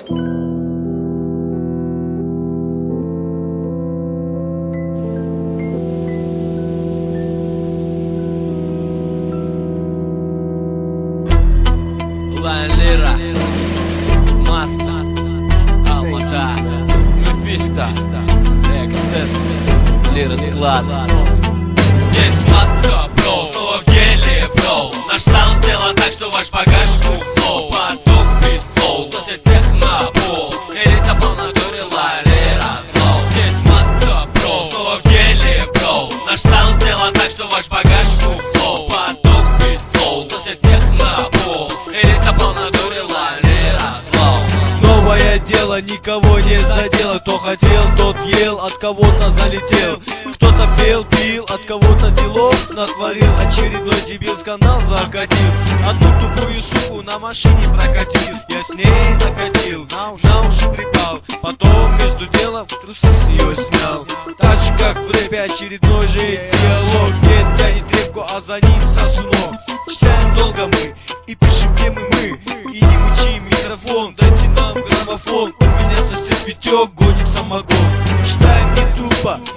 Лира, Маста, Алмата, Мефисто, Эксцесс, Лира склад. Здесь Маста, бро, снова в деле, бро. Наш саунд сделан так, что ваш багаж флоу. Поток бит флоу, после техно, бро. Элита полногорела, Лира флоу. Здесь Маста, бро, снова в деле, бро. Наш саунд сделан так, что ваш багаж флоу. Поток бит флоу, после техно, бро. Элита полногорела, Лира флоу. Новое дело никого не задело. Кто хотел, тот ел, от кого-то залетел. Кто-то пел, пил, от кого-то делов натворил. Очередной дебил скандал закатил. Одну тупую суку на машине прокатил. Я с ней накатил, на уши припал. Потом между делом трусы с нее снял. Так же как в рэпе очередной же диалог. Дед тянет трепку, а за ним сосунок. Читаем долго мы и пишем темы мы. И не мучим микрофон, дайте нам граммофон. У меня сосед Витек гонит самогон. Читаем не тупо,